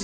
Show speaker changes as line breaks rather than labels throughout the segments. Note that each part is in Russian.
С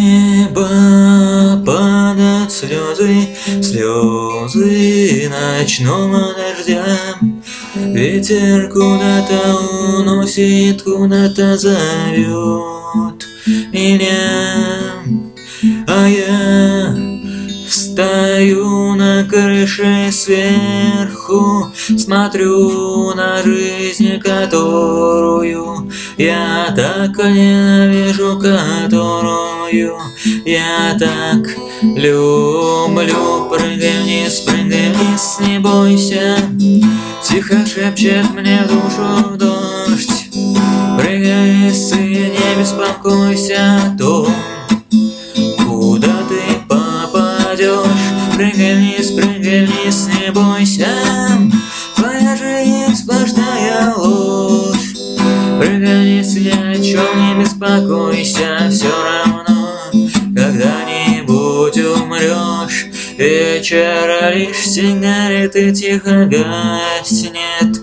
неба падают слезы, слезы ночного дождя. Ветер куда-то уносит, куда-то зовет меня. А я стою на крыше сверху, смотрю на жизнь, которую я так ненавижу, которую я так люблю. Прыгай вниз, не бойся, тихо шепчет мне в душу дождь. Прыгай вниз и не беспокойся о том, куда ты попадешь. Прыгай вниз, не бойся, твоя жизнь сплошная ложь. Прыгай вниз, ни о чем не беспокойся, все равно когда-нибудь умрешь. Вечер лишь сигареты тихо гаснет,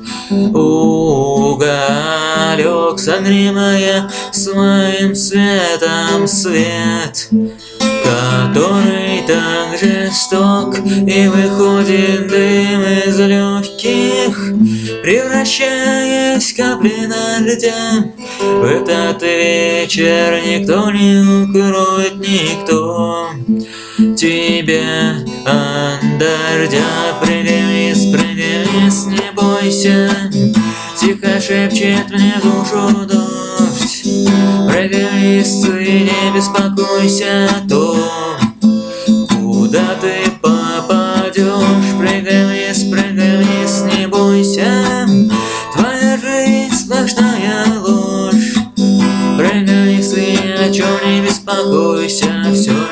уголек, согревая своим светом свет, который так жесток, и выходит дым из легких, превращаясь в капли дождя. В этот вечер никто не укроет, никто тебя от дождя. Прыгай вниз, не бойся, тихо шепчет мне в душу дождь. Прыгай вниз и не беспокойся о том, куда ты попадешь. Прыгай вниз, не бойся, твоя жизнь сплошная ложь. Прыгай вниз и ни о чем не беспокойся, все